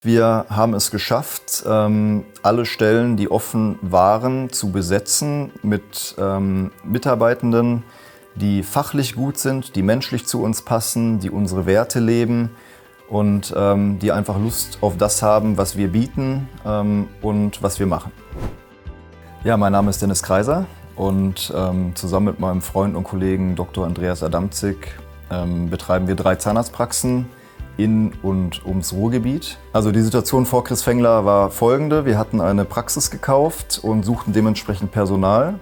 Wir haben es geschafft, alle Stellen, die offen waren, zu besetzen mit Mitarbeitenden, die fachlich gut sind, die menschlich zu uns passen, die unsere Werte leben und die einfach Lust auf das haben, was wir bieten und was wir machen. Ja, mein Name ist Dennis Kreiser und zusammen mit meinem Freund und Kollegen Dr. Andreas Adamczyk betreiben wir 3 Zahnarztpraxen in und ums Ruhrgebiet. Also die Situation vor Chris Fengler war folgende: Wir hatten eine Praxis gekauft und suchten dementsprechend Personal.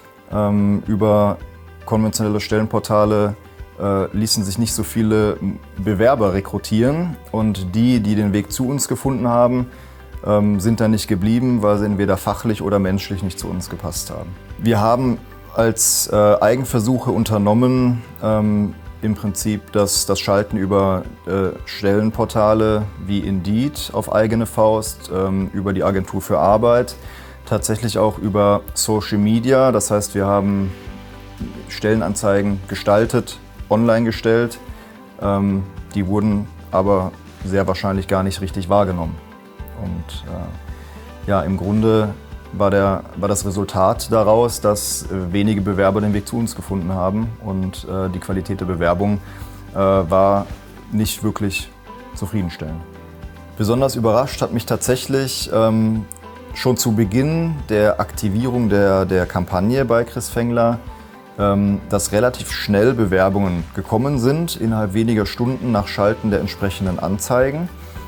Über konventionelle Stellenportale ließen sich nicht so viele Bewerber rekrutieren und die den Weg zu uns gefunden haben, sind dann nicht geblieben, weil sie entweder fachlich oder menschlich nicht zu uns gepasst haben. Wir haben als Eigenversuche unternommen, im Prinzip das Schalten über Stellenportale wie Indeed auf eigene Faust, über die Agentur für Arbeit, tatsächlich auch über Social Media. Das heißt, wir haben Stellenanzeigen gestaltet, online gestellt. Die wurden aber sehr wahrscheinlich gar nicht richtig wahrgenommen. Und ja, im Grunde war das Resultat daraus, dass wenige Bewerber den Weg zu uns gefunden haben und die Qualität der Bewerbung war nicht wirklich zufriedenstellend. Besonders überrascht hat mich tatsächlich schon zu Beginn der Aktivierung der Kampagne bei Chris Fengler, dass relativ schnell Bewerbungen gekommen sind, innerhalb weniger Stunden nach Schalten der entsprechenden Anzeigen.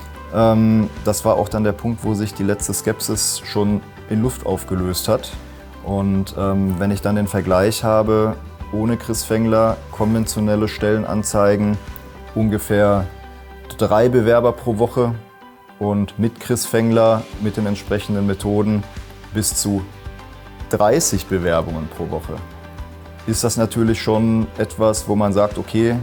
Das war auch dann der Punkt, wo sich die letzte Skepsis schon in Luft aufgelöst hat. Und wenn ich dann den Vergleich habe, ohne Chris Fengler, konventionelle Stellenanzeigen, ungefähr 3 Bewerber pro Woche und mit Chris Fengler, mit den entsprechenden Methoden, bis zu 30 Bewerbungen pro Woche, ist das natürlich schon etwas, wo man sagt, okay,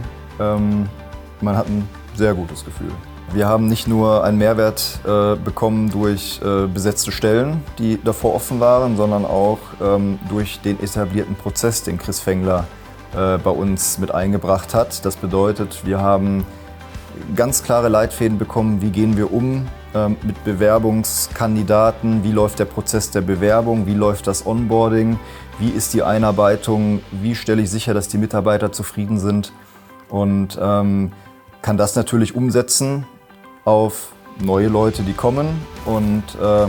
man hat ein sehr gutes Gefühl. Wir haben nicht nur einen Mehrwert bekommen durch besetzte Stellen, die davor offen waren, sondern auch durch den etablierten Prozess, den Chris Fengler bei uns mit eingebracht hat. Das bedeutet, wir haben ganz klare Leitfäden bekommen, wie gehen wir um mit Bewerbungskandidaten, wie läuft der Prozess der Bewerbung, wie läuft das Onboarding, wie ist die Einarbeitung, wie stelle ich sicher, dass die Mitarbeiter zufrieden sind und kann das natürlich umsetzen auf neue Leute, die kommen, und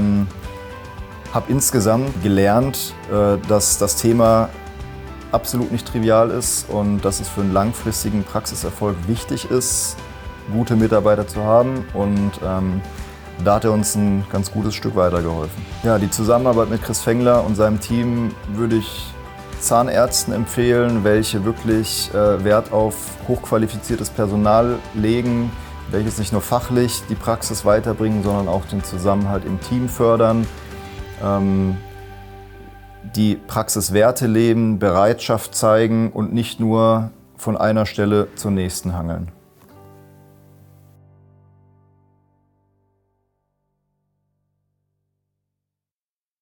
habe insgesamt gelernt, dass das Thema absolut nicht trivial ist und dass es für einen langfristigen Praxiserfolg wichtig ist, gute Mitarbeiter zu haben, und da hat er uns ein ganz gutes Stück weitergeholfen. Ja, die Zusammenarbeit mit Chris Fengler und seinem Team würde ich Zahnärzten empfehlen, welche wirklich Wert auf hochqualifiziertes Personal legen, welches nicht nur fachlich die Praxis weiterbringen, sondern auch den Zusammenhalt im Team fördern, die Praxiswerte leben, Bereitschaft zeigen und nicht nur von einer Stelle zur nächsten hangeln.